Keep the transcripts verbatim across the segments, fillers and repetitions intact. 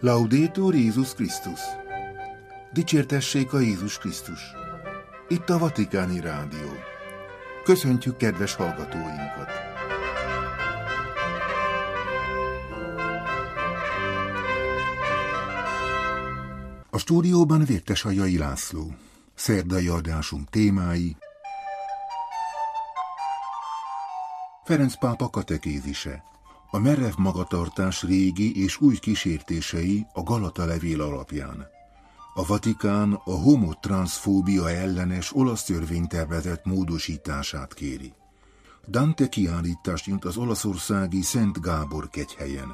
Laudetur Jézus Krisztus! Dicsértessék a Jézus Krisztus! Itt a Vatikáni Rádió. Köszöntjük kedves hallgatóinkat! A stúdióban Vértesajai László. Szerdai adásunk témái: Ferenc pápa katekézise, a merev magatartás régi és új kísértései a Galata levél alapján. A Vatikán a homotranszfóbia ellenes olasz törvénytervezet módosítását kéri. Dante kiállítást nyújt az olaszországi Szent Gábor kegyhelyen.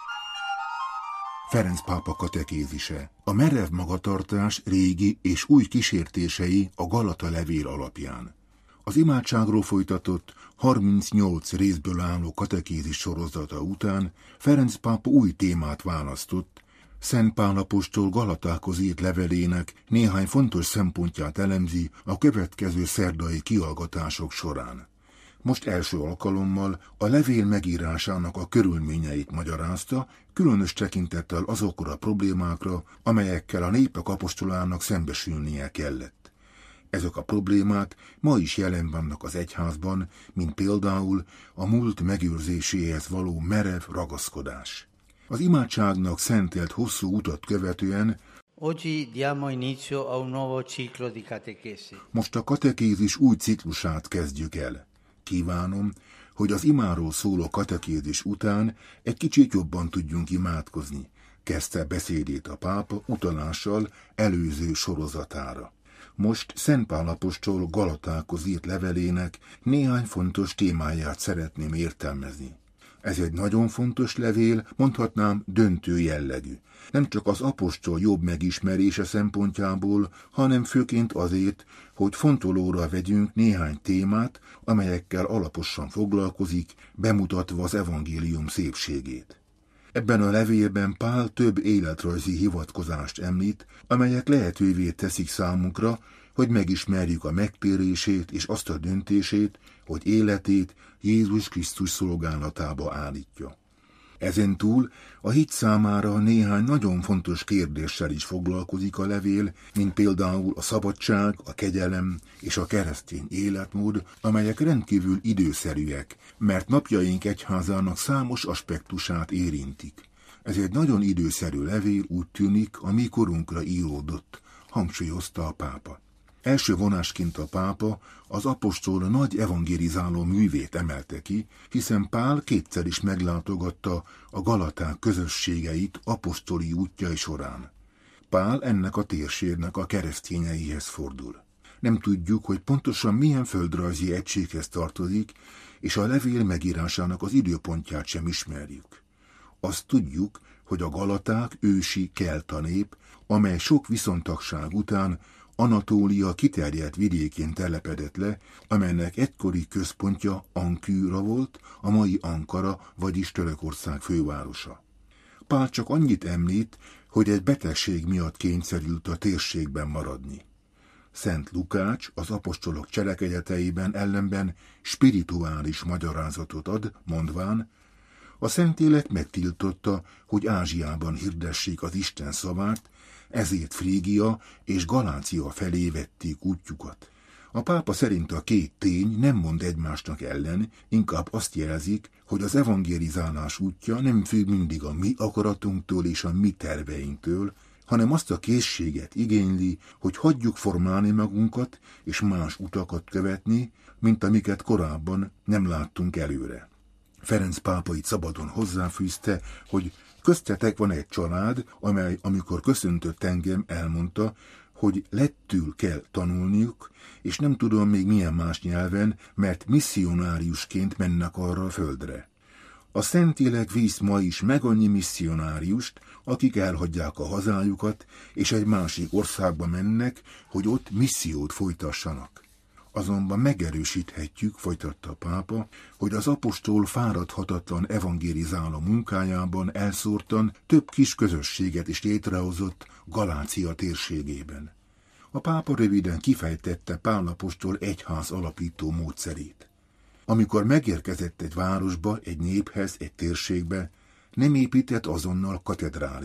Ferenc pápa katekézise, a merev magatartás régi és új kísértései a Galata levél alapján. Az imádságról folytatott harmincnyolc részből álló katekézis sorozata után Ferenc pápa új témát választott, Szent Pál apostol Galatákhoz írt levelének néhány fontos szempontját elemzi a következő szerdai kihallgatások során. Most első alkalommal a levél megírásának a körülményeit magyarázta, különös tekintettel azokra a problémákra, amelyekkel a népek apostolának szembesülnie kellett. Ezek a problémák ma is jelen vannak az egyházban, mint például a múlt megőrzéséhez való merev ragaszkodás. Az imádságnak szentelt hosszú utat követően Oggi diamo inizio a un nuovo ciclo di catechesi. Most a katekézis új ciklusát kezdjük el. Kívánom, hogy az imáról szóló katekézis után egy kicsit jobban tudjunk imádkozni, kezdte beszédét a pápa utalással előző sorozatára. Most Szent Pál apostol Galatákhoz írt levelének néhány fontos témáját szeretném értelmezni. Ez egy nagyon fontos levél, mondhatnám döntő jellegű. Nem csak az apostol jobb megismerése szempontjából, hanem főként azért, hogy fontolóra vegyünk néhány témát, amelyekkel alaposan foglalkozik, bemutatva az evangélium szépségét. Ebben a levélben Pál több életrajzi hivatkozást említ, amelyek lehetővé teszik számunkra, hogy megismerjük a megtérését és azt a döntését, hogy életét Jézus Krisztus szolgálatába állítja. Ezentúl a hit számára néhány nagyon fontos kérdéssel is foglalkozik a levél, mint például a szabadság, a kegyelem és a keresztény életmód, amelyek rendkívül időszerűek, mert napjaink egyházának számos aspektusát érintik. Ez egy nagyon időszerű levél, úgy tűnik, a mi korunkra íródott, hangsúlyozta a pápa. Első vonásként a pápa az apostol nagy evangelizáló művét emelte ki, hiszen Pál kétszer is meglátogatta a Galaták közösségeit apostoli útjai során. Pál ennek a térségnek a keresztényeihez fordul. Nem tudjuk, hogy pontosan milyen földrajzi egységhez tartozik, és a levél megírásának az időpontját sem ismerjük. Azt tudjuk, hogy a galaták ősi kelta nép, amely sok viszontagság után Anatólia kiterjedt vidékén telepedett le, amelynek egykori központja Ankűra volt, a mai Ankara, vagyis Törökország fővárosa. Pál csak annyit említ, hogy egy betegség miatt kényszerült a térségben maradni. Szent Lukács az apostolok cselekedeteiben ellenben spirituális magyarázatot ad, mondván, a Szentlélek megtiltotta, hogy Ázsiában hirdessék az Isten szavát, ezért Frígia és Galácia felé vették útjukat. A pápa szerint a két tény nem mond egymásnak ellen, inkább azt jelzik, hogy az evangelizálás útja nem függ mindig a mi akaratunktól és a mi terveinktől, hanem azt a készséget igényli, hogy hagyjuk formálni magunkat és más utakat követni, mint amiket korábban nem láttunk előre. Ferenc pápa itt szabadon hozzáfűzte, hogy köztetek van egy család, amely, amikor köszöntött engem, elmondta, hogy lettül kell tanulniuk, és nem tudom még milyen más nyelven, mert misszionáriusként mennek arra a földre. A Szentlélek visz ma is meg annyi misszionáriust, akik elhagyják a hazájukat, és egy másik országba mennek, hogy ott missziót folytassanak. Azonban megerősíthetjük, folytatta a pápa, hogy az apostol fáradhatatlan evangélizáló munkájában elszórtan több kis közösséget is létrehozott Galácia térségében. A pápa röviden kifejtette Pál apostol egyház alapító módszerét. Amikor megérkezett egy városba, egy néphez, egy térségbe, nem épített azonnal katedrálist.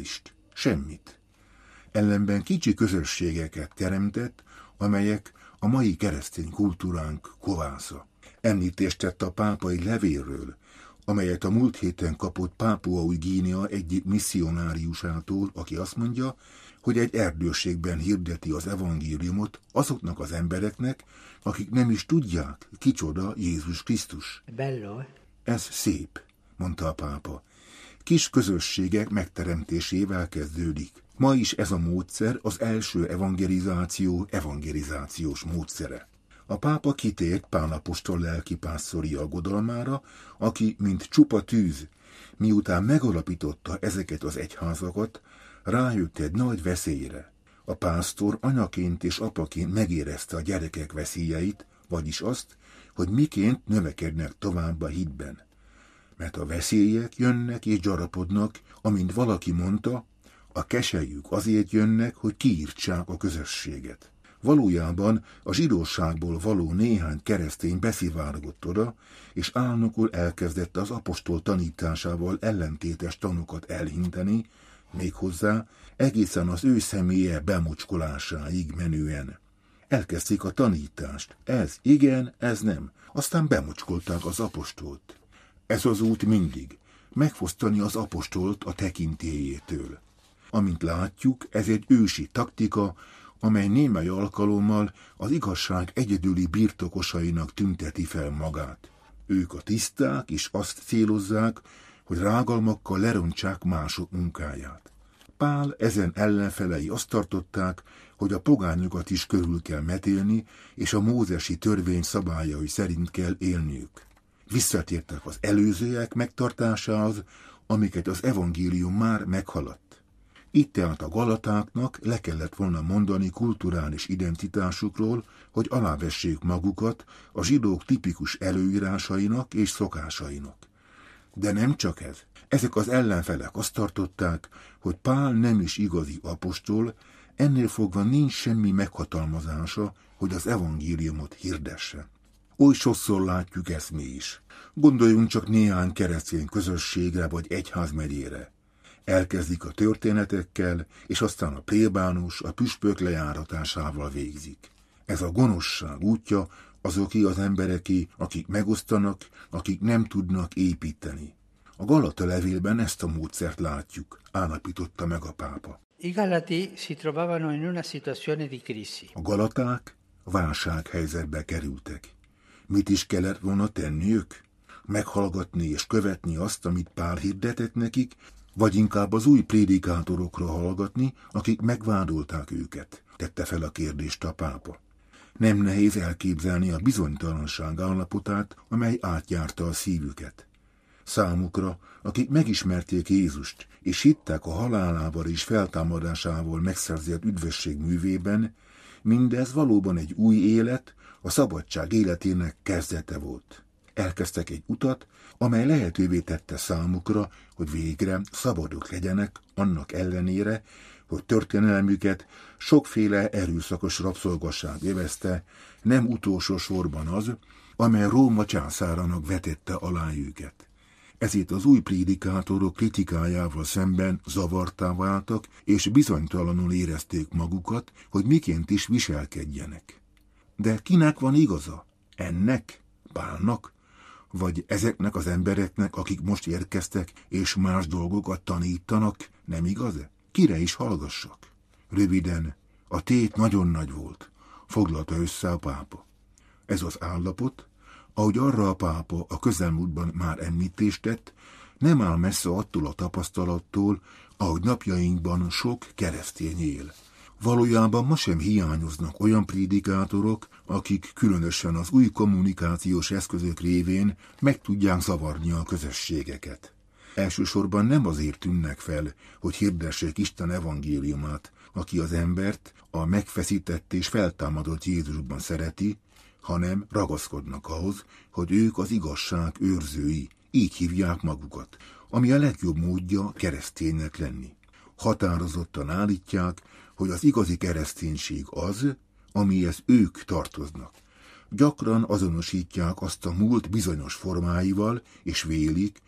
Semmit. Ellenben kicsi közösségeket teremtett, amelyek a mai keresztény kultúránk kovásza. Említést tett a pápai levélről, amelyet a múlt héten kapott Pápua Új-Guinea egyik misszionáriusától, aki azt mondja, hogy egy erdőségben hirdeti az evangéliumot azoknak az embereknek, akik nem is tudják, kicsoda Jézus Krisztus. Bello, eh? Ez szép, mondta a pápa. Kis közösségek megteremtésével kezdődik. Ma is ez a módszer az első evangelizáció evangelizációs módszere. A pápa kitért Pál apostol lelkipásztori aggodalmára, aki, mint csupa tűz, miután megalapította ezeket az egyházakat, rájött egy nagy veszélyre. A pásztor anyaként és apaként megérezte a gyerekek veszélyeit, vagyis azt, hogy miként növekednek tovább a hitben. Mert a veszélyek jönnek és gyarapodnak, amint valaki mondta, a keselyük azért jönnek, hogy kiírtsák a közösséget. Valójában a zsidóságból való néhány keresztény beszivárgott oda, és álnokul elkezdett az apostol tanításával ellentétes tanokat elhinteni, méghozzá egészen az ő személye bemocskolásáig menően. Elkezdték a tanítást, ez igen, ez nem, aztán bemocskolták az apostolt. Ez az út mindig, megfosztani az apostolt a tekintélyétől. Amint látjuk, ez egy ősi taktika, amely némely alkalommal az igazság egyedüli birtokosainak tünteti fel magát. Ők a tiszták, és azt célozzák, hogy rágalmakkal lerontsák mások munkáját. Pál ezen ellenfelei azt tartották, hogy a pogányokat is körül kell metélni, és a mózesi törvény szabályai szerint kell élniük. Visszatértek az előzőek megtartásához, amiket az evangélium már meghaladt. Itt tehát a galatáknak le kellett volna mondani kulturális identitásukról, hogy alávessék magukat a zsidók tipikus előírásainak és szokásainak. De nem csak ez. Ezek az ellenfelek azt tartották, hogy Pál nem is igazi apostol, ennél fogva nincs semmi meghatalmazása, hogy az evangéliumot hirdesse. Oly sokszor látjuk ezt mi is. Gondoljunk csak néhány keresztény közösségre vagy egyházmegyére. Elkezdik a történetekkel, és aztán a plébános a püspök lejáratásával végzik. Ez a gonoszság útja azoké az embereké, akik megosztanak, akik nem tudnak építeni. A Galata levélben ezt a módszert látjuk, állapította meg a pápa. I Galati si trovavano in una situazione di crisi. A galaták válsághelyzetbe kerültek. Mit is kellett volna tenniük? Meghallgatni és követni azt, amit Pál hirdetett nekik, vagy inkább az új prédikátorokra hallgatni, akik megvádolták őket, tette fel a kérdést a pápa. Nem nehéz elképzelni a bizonytalanság állapotát, amely átjárta a szívüket. Számukra, akik megismerték Jézust, és hittek a halálával és feltámadásával megszerzett üdvösség művében, mindez valóban egy új élet, a szabadság életének kezdete volt. Elkezdtek egy utat, amely lehetővé tette számukra, hogy végre szabadok legyenek, annak ellenére, hogy történelmüket sokféle erőszakos rabszolgasság övezte, nem utolsó sorban az, amely Róma császárának vetette alá őket. Ezért az új prédikátorok kritikájával szemben zavartá váltak, és bizonytalanul érezték magukat, hogy miként is viselkedjenek. De kinek van igaza? Ennek? Pálnak? Vagy ezeknek az embereknek, akik most érkeztek, és más dolgokat tanítanak, nem igaz-e? Kire is hallgassak? Röviden, a tét nagyon nagy volt, foglalta össze a pápa. Ez az állapot, ahogy arra a pápa a közelmúltban már említést tett, nem áll messze attól a tapasztalattól, ahogy napjainkban sok keresztény él. Valójában ma sem hiányoznak olyan prédikátorok, akik különösen az új kommunikációs eszközök révén meg tudják zavarni a közösségeket. Elsősorban nem azért tűnnek fel, hogy hirdessék Isten evangéliumát, aki az embert a megfeszített és feltámadott Jézusban szereti, hanem ragaszkodnak ahhoz, hogy ők az igazság őrzői, így hívják magukat, ami a legjobb módja kereszténynek lenni. Határozottan állítják, hogy az igazi kereszténység az, amihez ők tartoznak. Gyakran azonosítják azt a múlt bizonyos formáival, és vélik,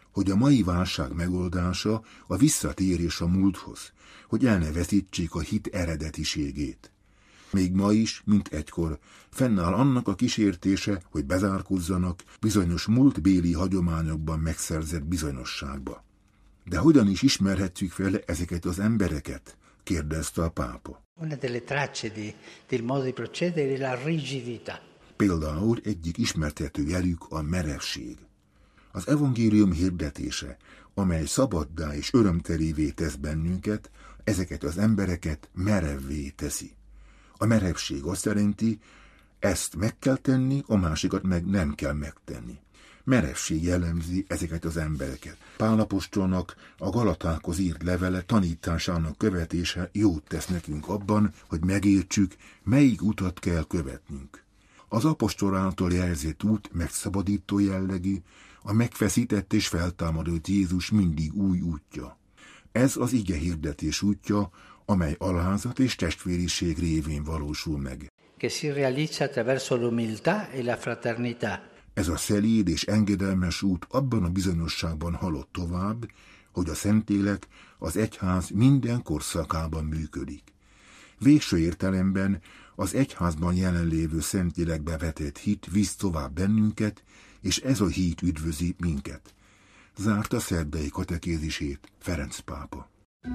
hogy a mai válság megoldása a visszatérés a múlthoz, hogy el ne veszítsék a hit eredetiségét. Még ma is, mint egykor, fennáll annak a kísértése, hogy bezárkózzanak bizonyos múltbéli hagyományokban megszerzett bizonyosságba. De hogyan is ismerhetjük fel ezeket az embereket? Kérdezte a pápa. Una delle tracce di, del modo di procedere è la rigidità. Például egyik ismertető jelük a merevség. Az evangélium hirdetése, amely szabaddá és örömtelévé tesz bennünket, ezeket az embereket merevvé teszi. A merevség azt jelenti, ezt meg kell tenni, a másikat meg nem kell megtenni. Merevség jellemzi ezeket az embereket. Pál apostolnak a Galatákhoz írt levele tanításának követése jót tesz nekünk abban, hogy megértsük, melyik utat kell követnünk. Az apostol által jelzett út megszabadító jellegű, a megfeszített és feltámadott Jézus mindig új útja. Ez az ige hirdetés útja, amely alázat és testvériség révén valósul meg. Che si realizza attraverso l'umiltà e la fraternità. Ez a szelíd és engedelmes út abban a bizonyosságban halad tovább, hogy a Szentlélek az egyház minden korszakában működik. Végső értelemben az egyházban jelenlévő Szentlélekbe vetett hit visz tovább bennünket, és ez a hit üdvözi minket. Zárta szerdai katekézisét Ferenc pápa.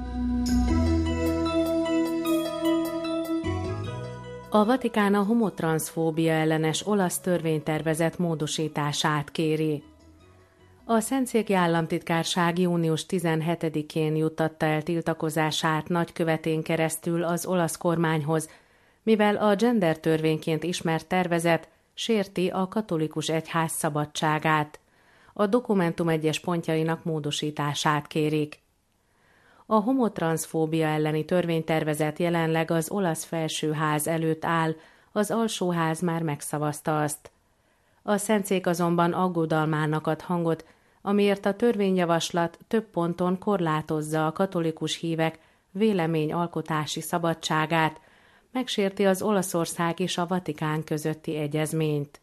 A Vatikán a homotranszfóbia ellenes olasz törvénytervezet módosítását kéri. A Szentszéki Államtitkárság június tizenhetedikén juttatta el tiltakozását nagykövetén keresztül az olasz kormányhoz, mivel a gender törvényként ismert tervezet sérti a katolikus egyház szabadságát. A dokumentum egyes pontjainak módosítását kérik. A homotranszfóbia elleni törvénytervezet jelenleg az olasz felsőház előtt áll, az alsóház már megszavazta azt. A Szentszék azonban aggodalmának ad hangot, amiért a törvényjavaslat több ponton korlátozza a katolikus hívek véleményalkotási szabadságát, megsérti az Olaszország és a Vatikán közötti egyezményt.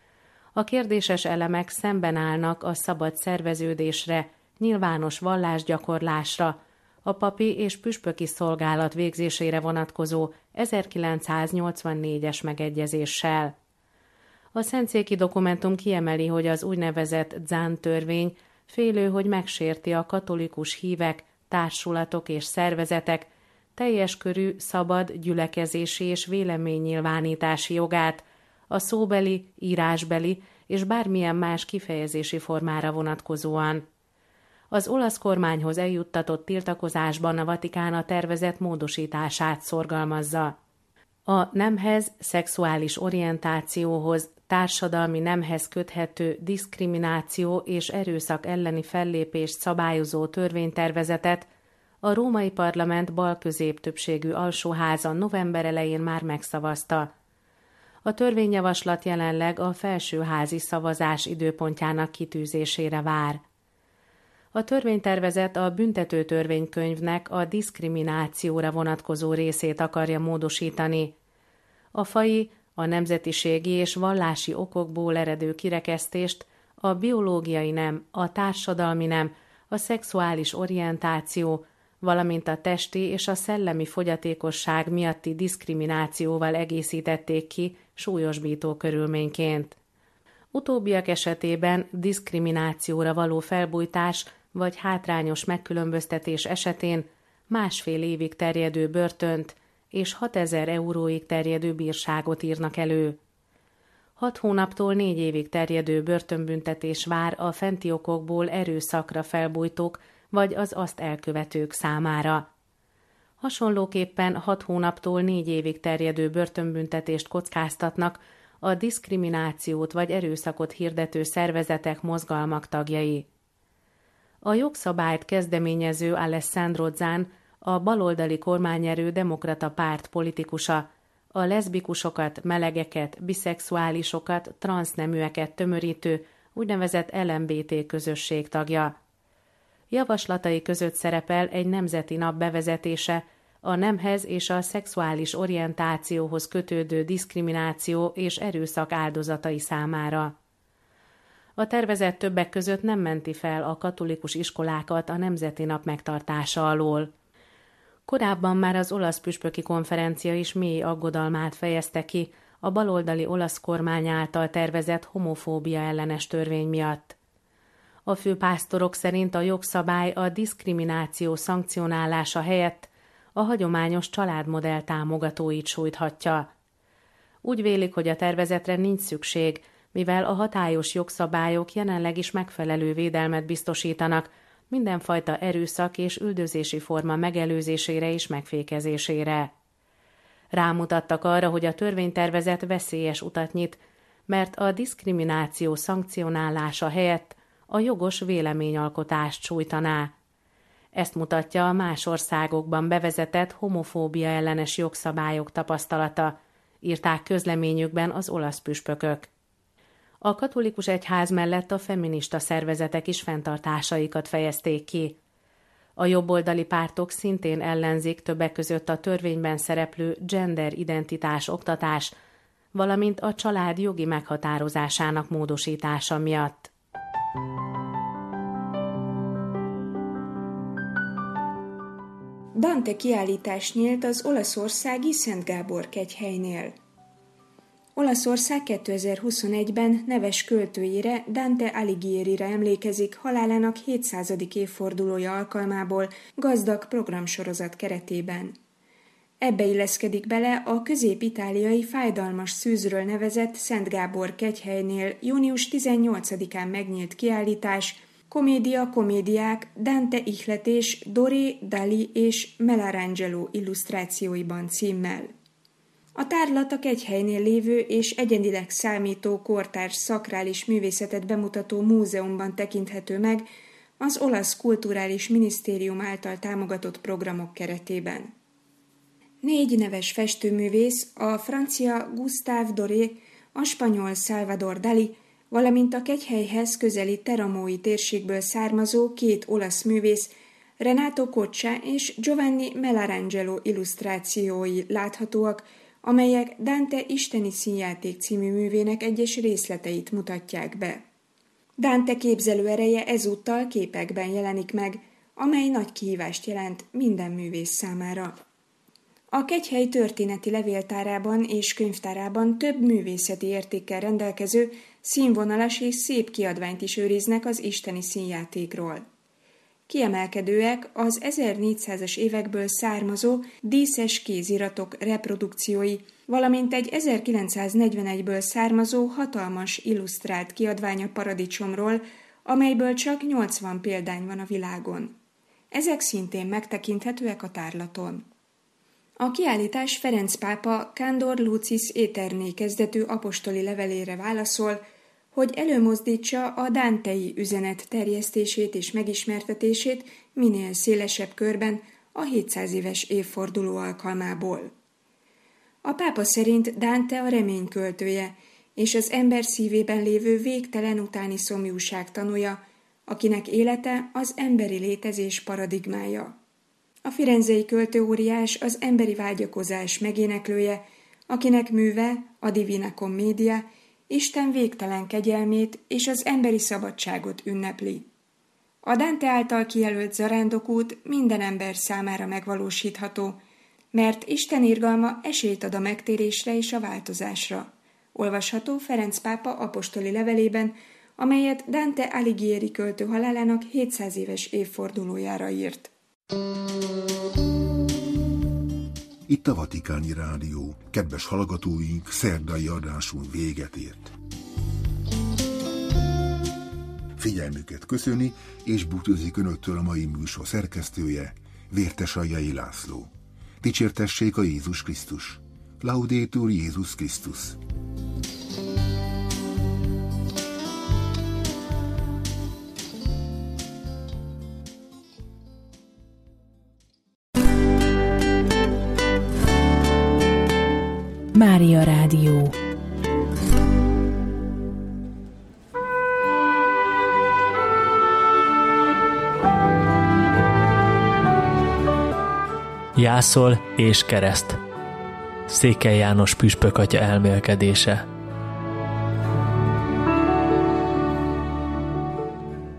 A kérdéses elemek szemben állnak a szabad szerveződésre, nyilvános vallásgyakorlásra, a papi és püspöki szolgálat végzésére vonatkozó ezerkilencszáznyolcvannégyes megegyezéssel. A szentszéki dokumentum kiemeli, hogy az úgynevezett Zan törvény félő, hogy megsérti a katolikus hívek, társulatok és szervezetek teljes körű szabad gyülekezési és véleménynyilvánítási jogát, a szóbeli, írásbeli és bármilyen más kifejezési formára vonatkozóan. Az olasz kormányhoz eljuttatott tiltakozásban a Vatikán a tervezet módosítását szorgalmazza. A nemhez, szexuális orientációhoz, társadalmi nemhez köthető diszkrimináció és erőszak elleni fellépést szabályozó törvénytervezetet a római parlament bal-közép többségű alsóháza november elején már megszavazta. A törvényjavaslat jelenleg a felsőházi szavazás időpontjának kitűzésére vár. A törvénytervezet a büntető törvénykönyvnek a diszkriminációra vonatkozó részét akarja módosítani. A faji, a nemzetiségi és vallási okokból eredő kirekesztést, a biológiai nem, a társadalmi nem, a szexuális orientáció, valamint a testi és a szellemi fogyatékosság miatti diszkriminációval egészítették ki súlyosbító körülményként. Utóbbiak esetében diszkriminációra való felbujtás vagy hátrányos megkülönböztetés esetén másfél évig terjedő börtönt és hatezer euróig terjedő bírságot írnak elő. Hat hónaptól négy évig terjedő börtönbüntetés vár a fenti okokból erőszakra felbujtók vagy az azt elkövetők számára. Hasonlóképpen hat hónaptól négy évig terjedő börtönbüntetést kockáztatnak a diszkriminációt vagy erőszakot hirdető szervezetek, mozgalmak tagjai. A jogszabályt kezdeményező Alessandro Zan, a baloldali kormányerő demokrata párt politikusa, a leszbikusokat, melegeket, biszexuálisokat, transzneműeket tömörítő úgynevezett el em bé té közösség tagja. Javaslatai között szerepel egy nemzeti nap bevezetése, a nemhez és a szexuális orientációhoz kötődő diszkrimináció és erőszak áldozatai számára. A tervezet többek között nem menti fel a katolikus iskolákat a Nemzeti Nap megtartása alól. Korábban már az olasz püspöki konferencia is mély aggodalmát fejezte ki a baloldali olasz kormány által tervezett homofóbia ellenes törvény miatt. A főpásztorok szerint a jogszabály a diszkrimináció szankcionálása helyett a hagyományos családmodell támogatóit sújthatja. Úgy vélik, hogy a tervezetre nincs szükség, mivel a hatályos jogszabályok jelenleg is megfelelő védelmet biztosítanak mindenfajta erőszak és üldözési forma megelőzésére és megfékezésére. Rámutattak arra, hogy a törvénytervezet veszélyes utat nyit, mert a diszkrimináció szankcionálása helyett a jogos véleményalkotást sújtaná. Ezt mutatja a más országokban bevezetett homofóbia ellenes jogszabályok tapasztalata, írták közleményükben az olasz püspökök. A katolikus egyház mellett a feminista szervezetek is fenntartásaikat fejezték ki. A jobboldali pártok szintén ellenzik többek között a törvényben szereplő gender identitás oktatás, valamint a család jogi meghatározásának módosítása miatt. Dante kiállítás nyílt az olaszországi Szent Gábor kegyhelynél. Olaszország kétezer-huszonegyben neves költőjére, Dante Alighiérire emlékezik halálának hétszázadik évfordulója alkalmából gazdag programsorozat keretében. Ebbe illeszkedik bele a közép-itáliai fájdalmas szűzről nevezett Szent Gábor kegyhelynél június tizennyolcadikán megnyílt kiállítás, Komédia komédiák Dante ihletés Doré, Dali és Michelangelo illusztrációiban címmel. A tárlat a kegyhelynél lévő és egyedileg számító kortárs szakrális művészetet bemutató múzeumban tekinthető meg az olasz kulturális minisztérium által támogatott programok keretében. Négy neves festőművész, a francia Gustave Doré, a spanyol Salvador Dali, valamint a kegyhelyhez közeli teramói térségből származó két olasz művész, Renato Coccia és Giovanni Michelangelo illusztrációi láthatóak, amelyek Dante Isteni színjáték című művének egyes részleteit mutatják be. Dante képzelő ereje ezúttal képekben jelenik meg, amely nagy kihívást jelent minden művész számára. A kegyhely történeti levéltárában és könyvtárában több művészeti értékkel rendelkező, színvonalas és szép kiadványt is őriznek az isteni színjátékról. Kiemelkedőek az ezernégyszázas évekből származó díszes kéziratok reprodukciói, valamint egy ezerkilencszáznegyvenegyből származó hatalmas illusztrált kiadvány a paradicsomról, amelyből csak nyolcvan példány van a világon. Ezek szintén megtekinthetőek a tárlaton. A kiállítás Ferenc pápa Candor Lucis Aeterni kezdetű apostoli levelére válaszol, hogy előmozdítsa a dántei üzenet terjesztését és megismertetését minél szélesebb körben a hétszáz éves évforduló alkalmából. A pápa szerint Dante a remény költője, és az ember szívében lévő végtelen utáni szomjúság tanúja, akinek élete az emberi létezés paradigmája. A firenzei költőóriás az emberi vágyakozás megéneklője, akinek műve, a Divina Commedia, Isten végtelen kegyelmét és az emberi szabadságot ünnepli. A Dante által kijelölt zarándokút minden ember számára megvalósítható, mert Isten irgalma esélyt ad a megtérésre és a változásra. Olvasható Ferenc pápa apostoli levelében, amelyet Dante Alighieri költő halálának hétszáz éves évfordulójára írt. Itt a Vatikáni Rádió. Kedves hallgatóink, szerdai adásunk véget ért. Figyelmüket köszöni és búcsúzik önöktől a mai műsor szerkesztője, Vértesaljai László. Dicsértessék a Jézus Krisztus. Laudetur Jézus Krisztus. Mária Rádió. Jászol és kereszt. Székely János püspök atya elmélkedése.